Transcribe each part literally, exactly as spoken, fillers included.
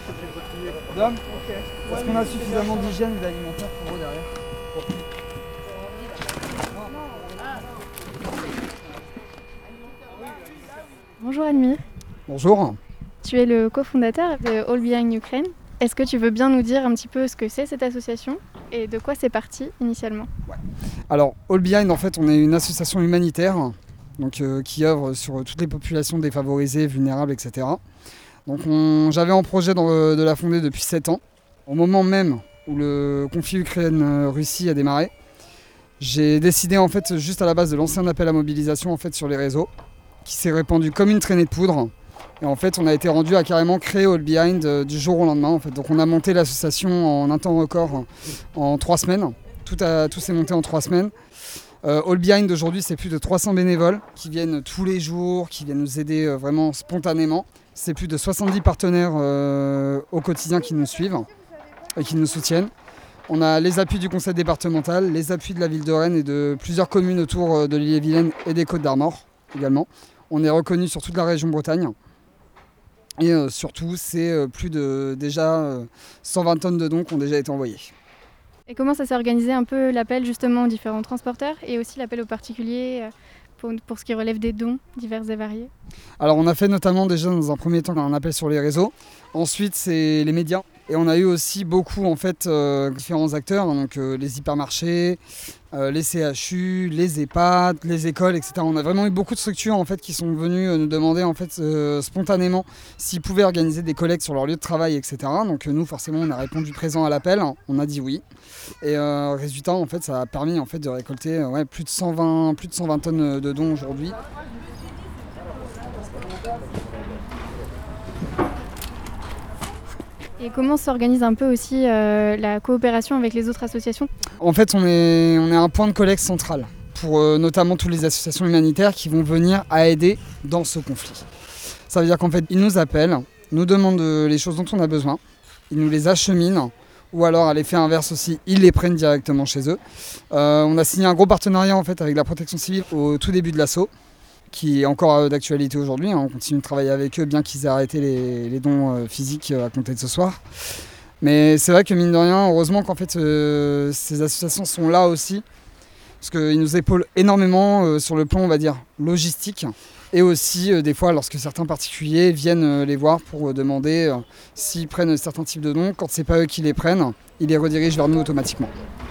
Dom, est-ce qu'on a suffisamment d'hygiène et d'alimentaire pour eux derrière? Bonjour Admir. Bonjour. Tu es le cofondateur de All Behind Ukraine. Est-ce que tu veux bien nous dire un petit peu ce que c'est cette association et de quoi c'est parti initialement? Ouais. Alors All Behind, en fait, on est une association humanitaire donc, euh, qui œuvre sur toutes les populations défavorisées, vulnérables, et cetera. Donc on, j'avais en projet de, de la fonder depuis sept ans. Au moment même où le conflit Ukraine-Russie a démarré, j'ai décidé en fait juste à la base de lancer un appel à mobilisation en fait, sur les réseaux qui s'est répandu comme une traînée de poudre. Et en fait, on a été rendu à carrément créer All Behind euh, du jour au lendemain. En fait. Donc on a monté l'association en un temps record en trois semaines. Tout, a, tout s'est monté en trois semaines. Euh, All Behind aujourd'hui, c'est plus de trois cents bénévoles qui viennent tous les jours, qui viennent nous aider euh, vraiment spontanément. C'est plus de soixante-dix partenaires euh, au quotidien qui nous suivent et qui nous soutiennent. On a les appuis du conseil départemental, les appuis de la ville de Rennes et de plusieurs communes autour de l'Ille-et-Vilaine et des Côtes-d'Armor également. On est reconnu sur toute la région Bretagne. Et euh, surtout, c'est euh, plus de déjà euh, cent vingt tonnes de dons qui ont déjà été envoyés. Et comment ça s'est organisé un peu l'appel justement aux différents transporteurs et aussi l'appel aux particuliers pour, pour ce qui relève des dons divers et variés? Alors on a fait notamment déjà dans un premier temps un appel sur les réseaux. Ensuite c'est les médias. Et on a eu aussi beaucoup en fait euh, différents acteurs, donc euh, les hypermarchés, euh, les C H U, les EHPAD, les écoles, et cetera. On a vraiment eu beaucoup de structures en fait qui sont venues euh, nous demander en fait euh, spontanément s'ils pouvaient organiser des collectes sur leur lieu de travail, et cetera. Donc euh, nous forcément on a répondu présent à l'appel, on a dit oui. Et euh, résultat en fait ça a permis en fait de récolter euh, ouais, plus de cent vingt, plus de cent vingt tonnes de dons aujourd'hui. Et comment s'organise un peu aussi euh, la coopération avec les autres associations? En fait, on est, on est un point de collecte central pour euh, notamment toutes les associations humanitaires qui vont venir à aider dans ce conflit. Ça veut dire qu'en fait, ils nous appellent, nous demandent les choses dont on a besoin, ils nous les acheminent, ou alors à l'effet inverse aussi, ils les prennent directement chez eux. Euh, on a signé un gros partenariat en fait avec la protection civile au tout début de l'assaut, qui est encore d'actualité aujourd'hui. On continue de travailler avec eux, bien qu'ils aient arrêté les, les dons physiques à compter de ce soir. Mais c'est vrai que mine de rien, heureusement qu'en fait euh, ces associations sont là aussi, parce qu'ils nous épaulent énormément euh, sur le plan, on va dire, logistique, et aussi euh, des fois lorsque certains particuliers viennent euh, les voir pour euh, demander euh, s'ils prennent certains types de dons. Quand c'est pas eux qui les prennent, ils les redirigent vers nous automatiquement.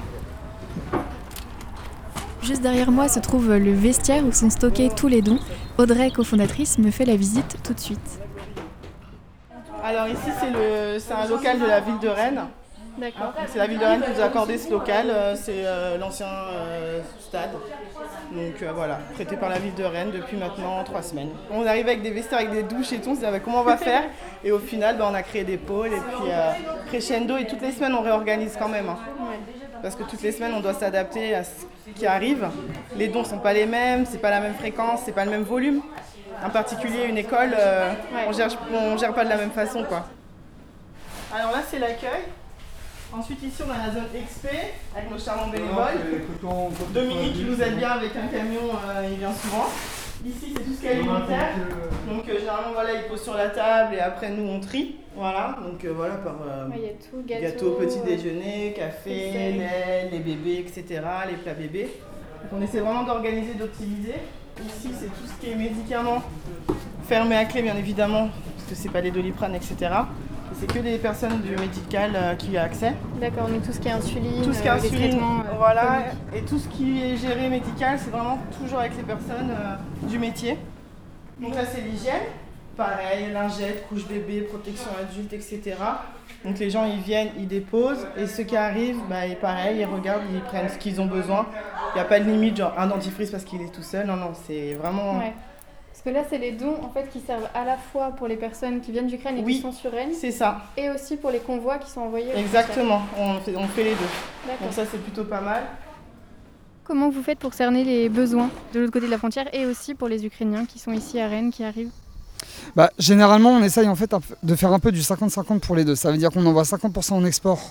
Juste derrière moi se trouve le vestiaire où sont stockés tous les dons. Audrey, cofondatrice, me fait la visite tout de suite. Alors ici c'est, le, c'est un local de la ville de Rennes. D'accord. C'est la ville de Rennes qui nous a accordé ce local, c'est euh, l'ancien euh, stade. Donc euh, voilà, prêté par la ville de Rennes depuis maintenant trois semaines. On arrive avec des vestiaires, avec des douches et tout, on se dit ah, comment on va faire? Et au final bah, on a créé des pôles et puis euh, crescendo et toutes les semaines on réorganise quand même. Hein. Parce que toutes les semaines on doit s'adapter à ce qui arrive. Les dons ne sont pas les mêmes, c'est pas la même fréquence, c'est pas le même volume. En particulier une école, euh, ouais. on gère, on gère pas de la même façon quoi. Alors là c'est l'accueil. Ensuite ici on a la zone X P avec nos charmants bénévoles. Dominique qui nous aide bien avec un camion, euh, il vient souvent. Ici c'est tout ce qui est alimentaire. Donc euh, généralement voilà il pose sur la table et après nous on trie. Voilà, donc euh, voilà par euh, ouais, y a tout, gâteau, gâteau, petit déjeuner, café, lait, les bébés, et cetera. Les plats bébés. Donc on essaie vraiment d'organiser, d'optimiser. Ici c'est tout ce qui est médicaments fermés à clé bien évidemment, parce que c'est pas les Doliprane, et cetera. C'est que des personnes du médical euh, qui y a accès. D'accord, donc tout ce qui est insuline, tout ce qui est insuline, les traitements, euh, voilà, et tout ce qui est géré médical, c'est vraiment toujours avec les personnes euh, du métier. Donc là c'est l'hygiène, pareil, lingette, couche bébé, protection adulte, et cetera. Donc les gens ils viennent, ils déposent, et ceux qui arrivent, bah, pareil, ils regardent, ils prennent ce qu'ils ont besoin. Il n'y a pas de limite, genre un dentifrice parce qu'il est tout seul, non, non, c'est vraiment... Ouais. Parce que là, c'est les dons en fait, qui servent à la fois pour les personnes qui viennent d'Ukraine et oui, qui sont sur Rennes. C'est ça. Et aussi pour les convois qui sont envoyés. Exactement, on fait, on fait les deux. D'accord. Donc ça, c'est plutôt pas mal. Comment vous faites pour cerner les besoins de l'autre côté de la frontière et aussi pour les Ukrainiens qui sont ici à Rennes, qui arrivent? Bah, généralement, on essaye en fait de faire un peu du cinquante cinquante pour les deux. Ça veut dire qu'on envoie cinquante pour cent en export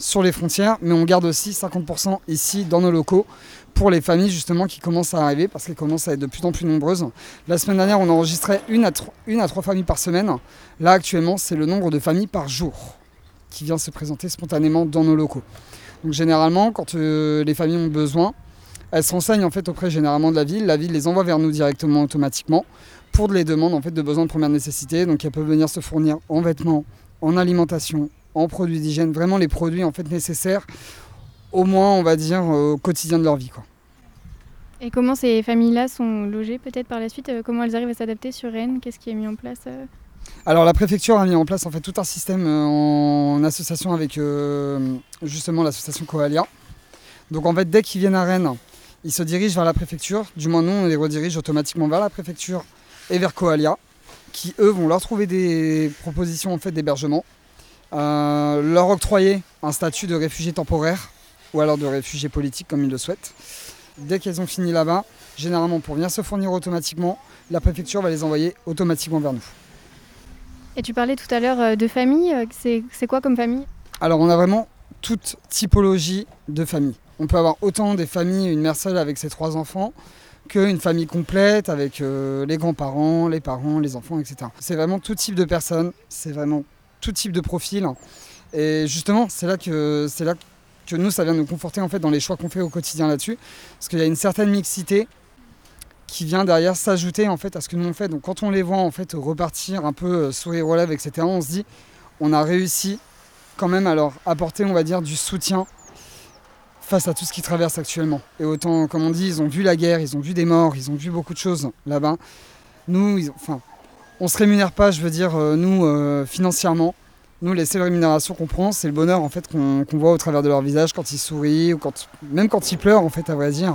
sur les frontières, mais on garde aussi cinquante pour cent ici dans nos locaux pour les familles justement qui commencent à arriver parce qu'elles commencent à être de plus en plus nombreuses. La semaine dernière, on enregistrait une à, tro- une à trois familles par semaine. Là, actuellement, c'est le nombre de familles par jour qui vient se présenter spontanément dans nos locaux. Donc généralement, quand euh, les familles ont besoin, elles se renseignent en fait auprès généralement de la ville. La ville les envoie vers nous directement automatiquement pour les demandes en fait de besoins de première nécessité. Donc elles peuvent venir se fournir en vêtements, en alimentation, en produits d'hygiène, vraiment les produits en fait nécessaires au moins on va dire au quotidien de leur vie, quoi. Et comment ces familles-là sont logées peut-être par la suite? Comment elles arrivent à s'adapter sur Rennes? Qu'est-ce qui est mis en place? Alors la préfecture a mis en place en fait tout un système en association avec euh, justement l'association Coalia. Donc en fait dès qu'ils viennent à Rennes, ils se dirigent vers la préfecture. Du moins nous on les redirige automatiquement vers la préfecture et vers Coalia, qui eux vont leur trouver des propositions en fait d'hébergement, euh, leur octroyer un statut de réfugié temporaire ou alors de réfugié politique comme ils le souhaitent. Dès qu'elles ont fini là-bas, généralement pour venir se fournir automatiquement, la préfecture va les envoyer automatiquement vers nous. Et tu parlais tout à l'heure de famille, c'est, c'est quoi comme famille? Alors on a vraiment toute typologie de famille. On peut avoir autant des familles, une mère seule avec ses trois enfants, qu'une famille complète avec euh, les grands-parents, les parents, les enfants, et cetera. C'est vraiment tout type de personnes, c'est vraiment tout type de profil. Et justement, c'est là que, c'est là que nous, ça vient nous conforter en fait, dans les choix qu'on fait au quotidien là-dessus. Parce qu'il y a une certaine mixité qui vient derrière s'ajouter en fait, à ce que nous on fait. Donc quand on les voit en fait, repartir un peu euh, sourire aux lèvres, et cetera, on se dit on a réussi quand même à leur apporter, on va dire, du soutien face à tout ce qu'ils traversent actuellement. Et autant, comme on dit, ils ont vu la guerre, ils ont vu des morts, ils ont vu beaucoup de choses là-bas. Nous, ils, enfin, on ne se rémunère pas, je veux dire, euh, nous, euh, financièrement. Nous, les seules rémunérations qu'on prend, c'est le bonheur en fait, qu'on, qu'on voit au travers de leur visage quand ils sourient, ou quand, même quand ils pleurent, en fait, à vrai dire.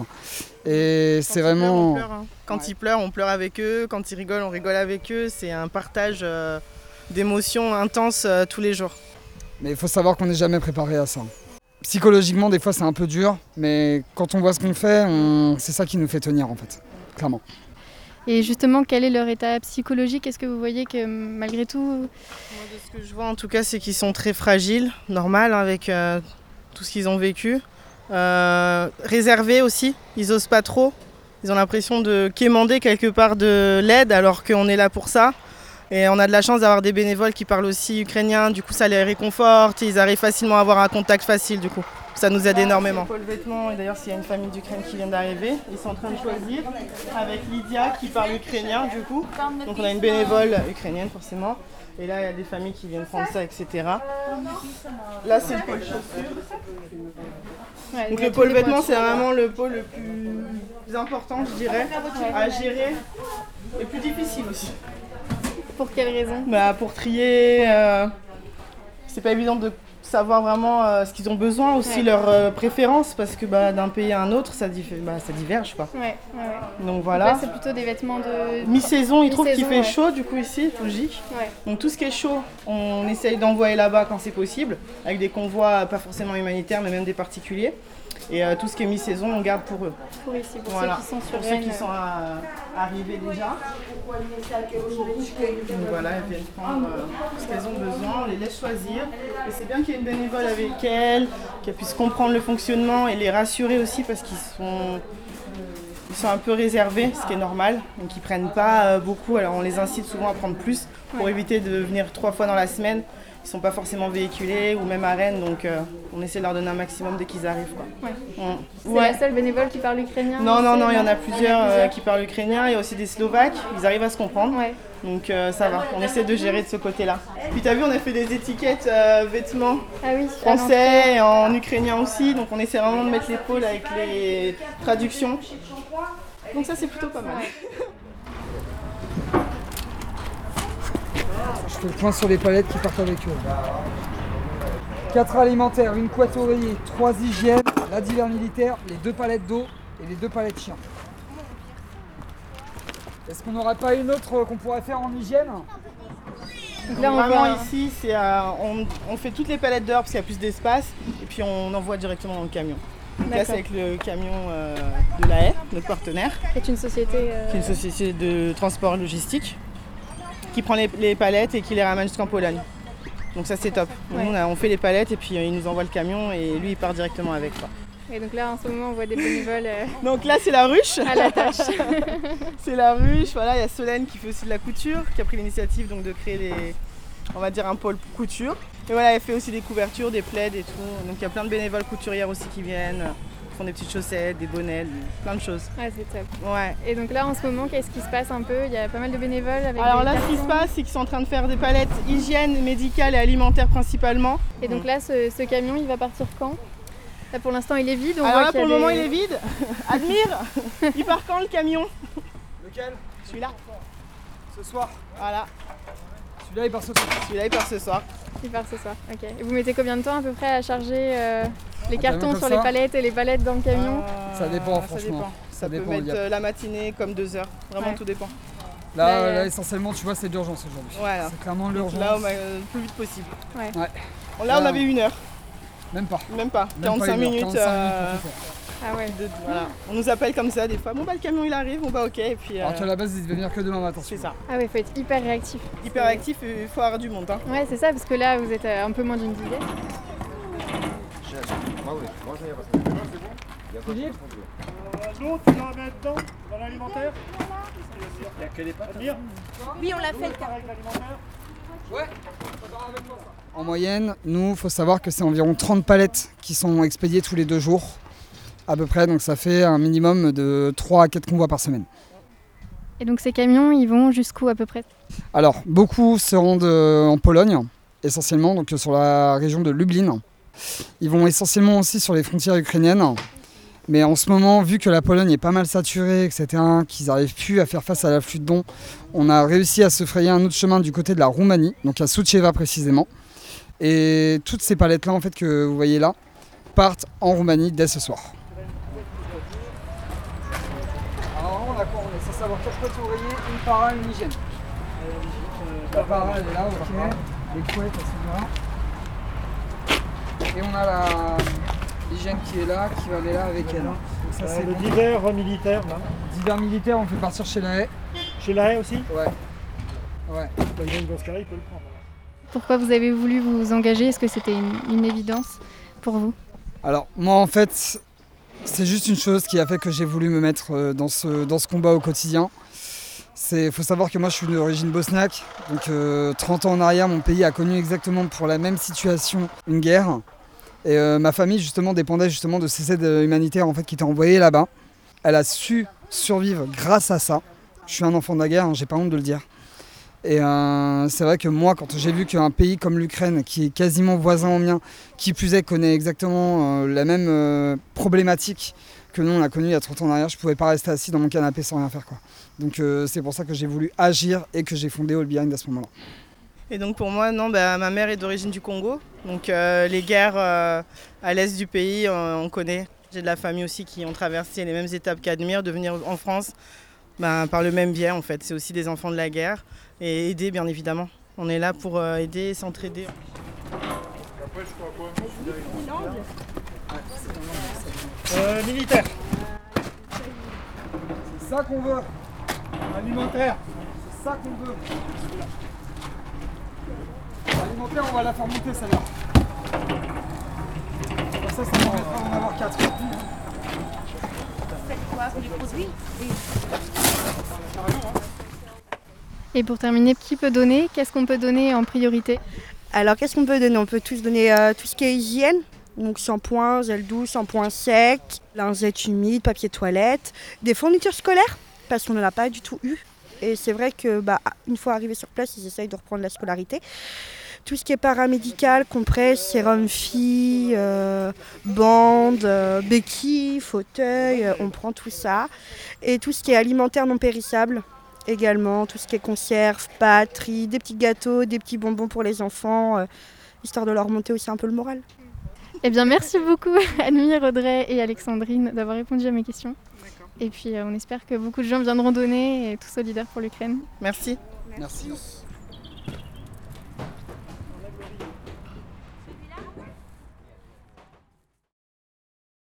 Et quand c'est vraiment... Pleurent, on pleure, hein. Quand ouais. ils pleurent, on pleure avec eux. Quand ils rigolent, on rigole avec eux. C'est un partage euh, d'émotions intenses euh, tous les jours. Mais il faut savoir qu'on n'est jamais préparé à ça. Psychologiquement, des fois, c'est un peu dur, mais quand on voit ce qu'on fait, on... c'est ça qui nous fait tenir, en fait, clairement. Et justement, quel est leur état psychologique? Est-ce que vous voyez que malgré tout... Moi, de ce que je vois, en tout cas, c'est qu'ils sont très fragiles, normal, avec euh, tout ce qu'ils ont vécu. Euh, réservés aussi, ils osent pas trop. Ils ont l'impression de quémander quelque part de l'aide, alors qu'on est là pour ça. Et on a de la chance d'avoir des bénévoles qui parlent aussi ukrainien, du coup ça les réconforte, ils arrivent facilement à avoir un contact facile du coup. Ça nous aide énormément. Pour le vêtement, et d'ailleurs s'il y a une famille d'Ukraine qui vient d'arriver, ils sont en train de choisir avec Lydia qui parle ukrainien du coup. Donc on a une bénévole ukrainienne forcément. Et là il y a des familles qui viennent prendre ça, et cetera. Là c'est le pôle chaussures. Ouais, donc le pôle vêtements c'est vraiment le pôle le plus important je dirais, à gérer et plus difficile aussi. Pour quelle raison? Bah, pour trier, euh, c'est pas évident de savoir vraiment euh, ce qu'ils ont besoin, aussi ouais. leurs euh, préférences, parce que bah, d'un pays à un autre, ça, dif- bah, ça diverge. Quoi. Ouais, ouais, ouais. Donc voilà. Donc là, c'est plutôt des vêtements de... Mi-saison, ils Mi-saison, trouvent qu'il fait ouais. chaud, du coup, ici, Fulgic. Ouais. Donc tout ce qui est chaud, on essaye d'envoyer là-bas quand c'est possible, avec des convois pas forcément humanitaires, mais même des particuliers. Et euh, tout ce qui est mi-saison, on garde pour eux. Pour ici, pour voilà. ceux qui sont sur Pour Rennes. ceux qui sont euh, arrivés déjà. Donc voilà, elles viennent prendre euh, ce qu'elles ont besoin, on les laisse choisir. Et c'est bien qu'il y ait une bénévole avec elles, qu'elles puissent comprendre le fonctionnement et les rassurer aussi parce qu'ils sont, ils sont un peu réservés, ce qui est normal. Donc ils ne prennent pas euh, beaucoup, alors on les incite souvent à prendre plus pour ouais. éviter de venir trois fois dans la semaine. Ils ne sont pas forcément véhiculés ou même à Rennes, donc euh, on essaie de leur donner un maximum dès qu'ils arrivent. Quoi. Ouais. Mmh. C'est ouais. la seule bénévole qui parle ukrainien? Non, non, non, il y en a plusieurs, euh, qui parlent ukrainien, il y a aussi des Slovaques, ils arrivent à se comprendre, ouais. donc euh, ça va, on essaie de gérer de ce côté-là. Puis tu as vu, on a fait des étiquettes euh, vêtements ah oui, français et en ukrainien aussi, donc on essaie vraiment de mettre l'épaule avec les traductions. Donc ça c'est plutôt pas mal. Je fais le point sur les palettes qui partent avec eux. quatre alimentaires, une couette oreiller, trois hygiènes, la divers militaire, les deux palettes d'eau et les deux palettes chiens. Est-ce qu'on n'aurait pas une autre qu'on pourrait faire en hygiène? Donc là, on vraiment va... ici, c'est à, on, on fait toutes les palettes dehors parce qu'il y a plus d'espace et puis on envoie directement dans le camion. Donc là, c'est avec le camion euh, de la Haye, notre partenaire. Qui est une société... Euh... Qui est une société de transport logistique qui prend les, les palettes et qui les ramène jusqu'en Pologne. Donc ça c'est top. Ouais. Nous, on, a- on fait les palettes et puis euh, il nous envoie le camion et lui il part directement avec. Quoi. Et donc là, en ce moment, on voit des bénévoles euh, Donc là c'est la ruche. à la tâche. C'est la ruche, voilà, il y a Solène qui fait aussi de la couture, qui a pris l'initiative donc de créer des, on va dire un pôle couture. Et voilà, elle fait aussi des couvertures, des plaids et tout. Donc il y a plein de bénévoles couturières aussi qui viennent, qui font des petites chaussettes, des bonnets, des- plein de choses. Ouais, c'est top. Ouais. Et donc là, en ce moment, qu'est-ce qui se passe un peu? Il y a pas mal de bénévoles avec Alors des là, ce qui se cartons. passe, c'est qu'ils sont en train de faire des palettes hygiène, médicale et alimentaire principalement. Et donc là, ce, ce camion, il va partir quand? Là, pour l'instant, il est vide. On Alors voit là, qu'il y pour a le moment, des- il est vide. Admire, il part quand le camion? Lequel? Celui-là. Ce soir. Voilà, Celui-là, il part ce soir. celui-là, il part ce soir. Il part ce soir. Ok. Et vous mettez combien de temps à peu près à charger euh, les Un cartons camion sur comme les ça palettes et les palettes dans le camion? Euh, Ça dépend, Ça franchement. dépend. Ça Ça, dépend, peut mettre il y a- euh, la matinée comme deux heures. Vraiment, Ouais. tout dépend. Là, Là, euh, là, euh, essentiellement, tu vois, c'est d'urgence aujourd'hui. Voilà. C'est clairement l'urgence. Là, au ma- le plus vite possible. Ouais. Ouais. Bon, là, on Là, avait une heure. Même pas. Même pas. Même quarante-cinq pas une heure, minutes. quarante-cinq euh, minutes pour tout faire. Ah ouais. de- voilà. On nous appelle comme ça des fois. Bon, bah, le camion, il arrive. Bon, bah, ok. Et puis, euh, Alors qu'à la base, il devait venir que demain matin. c'est ça. Ah ouais, faut être hyper réactif. Hyper actif et il faut avoir du monde. Hein. Ouais, c'est ça, parce que là, vous êtes euh, un peu moins d'une dizaine. Philippe, L'autre, tu la mets dedans, dans l'alimentaire. Il n'y a que les pâtes. Oui, on l'a fait le cas. en moyenne, nous, il faut savoir que c'est environ trente palettes qui sont expédiées tous les deux jours, à peu près. Donc ça fait un minimum de trois à quatre convois par semaine. Et donc ces camions, ils vont jusqu'où à peu près? Alors, beaucoup se rendent euh, en Pologne, essentiellement, donc euh, sur la région de Lublin. Ils vont essentiellement aussi sur les frontières ukrainiennes. Mais en ce moment, vu que la Pologne est pas mal saturée, et cetera, qu'ils n'arrivent plus à faire face à l'afflux de dons, on a réussi à se frayer un autre chemin du côté de la Roumanie, donc à Suceava précisément. Et toutes ces palettes-là, en fait, que vous voyez là, partent en Roumanie dès ce soir. Alors, on a quoi? On est censé avoir quatre couettes oreillers, une para, une hygiène. La para, elle est là, ok. Les couettes, elles sont là. Et on a la l'hygiène qui est là, qui va aller là avec elle. Donc ça, c'est Le bon. divers militaire, là. Divers militaire, on fait partir chez la haie. Chez la haie aussi. Ouais. Ouais. Bah, dans ce cas-là, il peut le prendre. Pourquoi vous avez voulu vous engager? Est-ce que c'était une, une évidence pour vous? Alors, moi, en fait, c'est juste une chose qui a fait que j'ai voulu me mettre euh, dans ce, dans ce combat au quotidien. Il faut savoir que moi, je suis d'origine bosniaque. Donc, euh, trente ans en arrière, mon pays a connu exactement pour la même situation une guerre. Et euh, ma famille, justement, dépendait justement de ces aides humanitaires en fait, qui étaient envoyées là-bas. Elle a su survivre grâce à ça. Je suis un enfant de la guerre, hein, j'ai pas honte de le dire. Et euh, c'est vrai que moi, quand j'ai vu qu'un pays comme l'Ukraine, qui est quasiment voisin au mien, qui plus est connaît exactement euh, la même euh, problématique que nous on a connue il y a trente ans en arrière, je pouvais pas rester assis dans mon canapé sans rien faire, quoi. Donc euh, c'est pour ça que j'ai voulu agir et que j'ai fondé All Behind à ce moment-là. Et donc pour moi, non, bah, ma mère est d'origine du Congo. Donc euh, les guerres euh, à l'est du pays, euh, on connaît. J'ai de la famille aussi qui ont traversé les mêmes étapes qu'Admire, de venir en France bah, par le même biais en fait. C'est aussi des enfants de la guerre et aider bien évidemment. On est là pour euh, aider et s'entraider. Euh, militaire. C'est ça qu'on veut, Alimentaire. c'est ça qu'on veut. L'alimentaire, on va la faire monter celle-là. Comme ça, ça permettra d'en avoir quatre. Et pour terminer, qui peut donner? Qu'est-ce qu'on peut donner en priorité? Alors, qu'est-ce qu'on peut donner? On peut tous donner euh, tout ce qui est hygiène. Donc, shampoing, gel douche, shampoing sec, lingettes humides, papier toilette, des fournitures scolaires, parce qu'on ne l'a pas du tout eu. Et c'est vrai que bah, une fois arrivés sur place, ils essayent de reprendre la scolarité. Tout ce qui est paramédical, compresse, sérum fille, euh, bande, euh, béquille, fauteuil, euh, on prend tout ça. Et tout ce qui est alimentaire non périssable également, tout ce qui est conserve, pâtes, riz, des petits gâteaux, des petits bonbons pour les enfants, euh, histoire de leur remonter aussi un peu le moral. Eh bien, merci beaucoup Admire, Audrey et Alexandrine d'avoir répondu à mes questions. Et puis, euh, on espère que beaucoup de gens viendront donner et tous solidaires pour l'Ukraine. Merci. Merci.